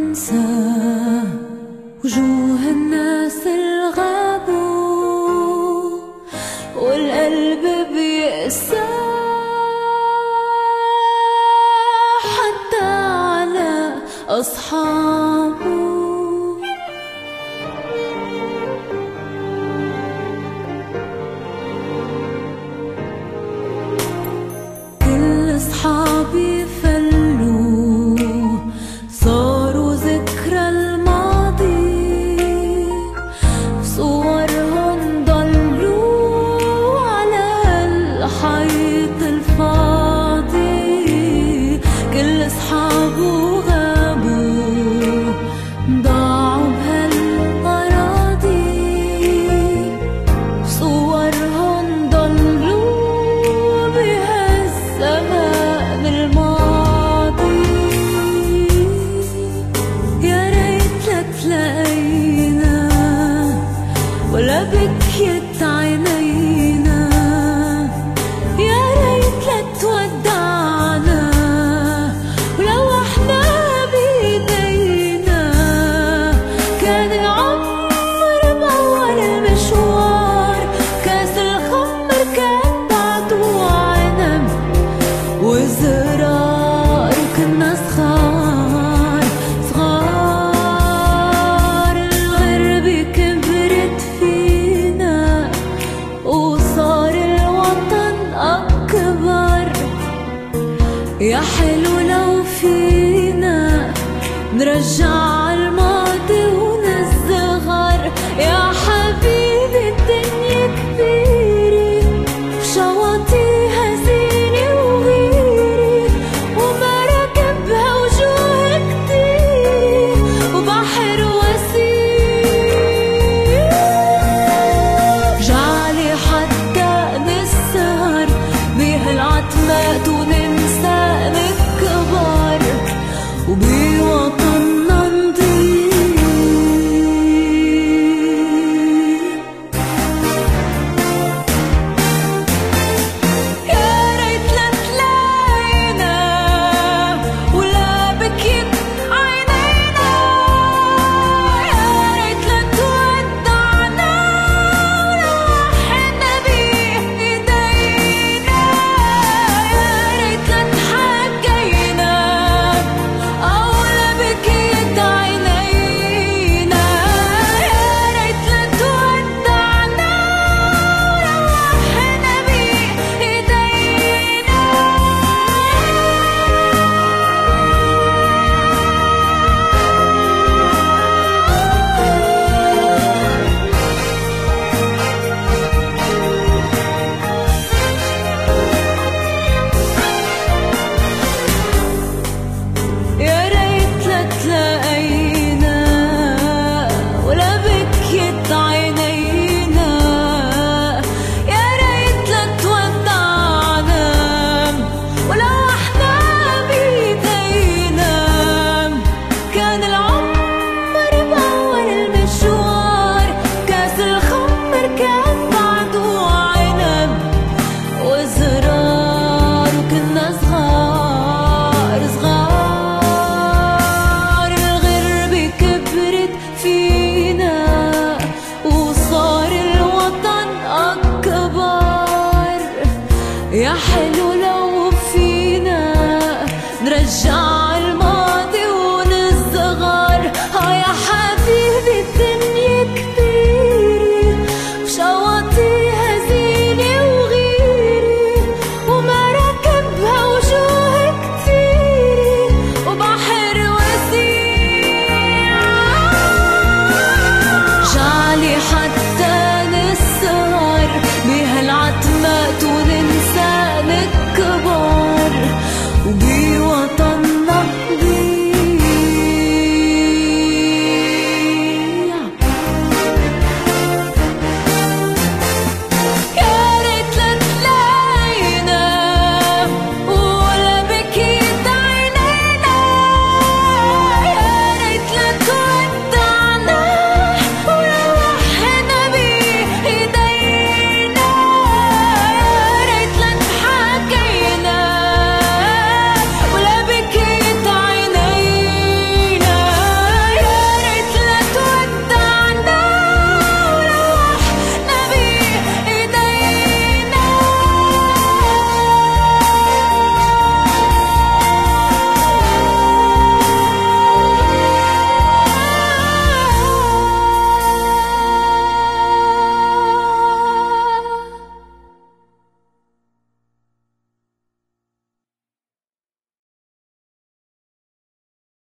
ننسى وجوه الناس الغابوا والقلب بيقسى حتى على أصحابه. كل أصحابي فلوا صاروا ذكرى الماضي، صورهم ضلوا على الحيط الفاضي. كل أصحابه غابوا ضاعوا بهالأراضي، صورهم ضلوا بهالزمان الماضي. يا ريت لتلاقينا ولا بكيت عينينا، يا ريت لتودعنا ولو احنا بايدينا. كان العمر بأول المشوار، كاس الخمر كان بعده عنب وزرار، وكنا صغار صغار. الغربة كبرت فينا وصار الوطن أكبر. يا حلو لو فينا نرجع الماضي ونصغر. يا حبيبي الدنيا كبيرة وشواطئها زينة وغيرة ومراكبها وجوه كتير وبحر وسيع. جعلي حتى نسهر بهالعتمات وننسى نكبر وبوطننا نضيع. يا ريت لتلاقينا ولا بكيت عينينا، يا ريت لتودعنا ولو احنا بايدينا، يا ريت لتحكينا أو لا بكيت عينينا، يا ريت لتودعنا ولو احنا بايدينا. يا ريت لتلاقينا ولا بكيت عينينا، يا ريت لتودعنا ولو احنا بايدينا. كان العمر بأول المشوار، كاس الخمر كان بعده عنب وزرار، وكنا صغار صغار. الغربة كبرت فينا وصار الوطن أكبر. يا حلو لو فينا نرجع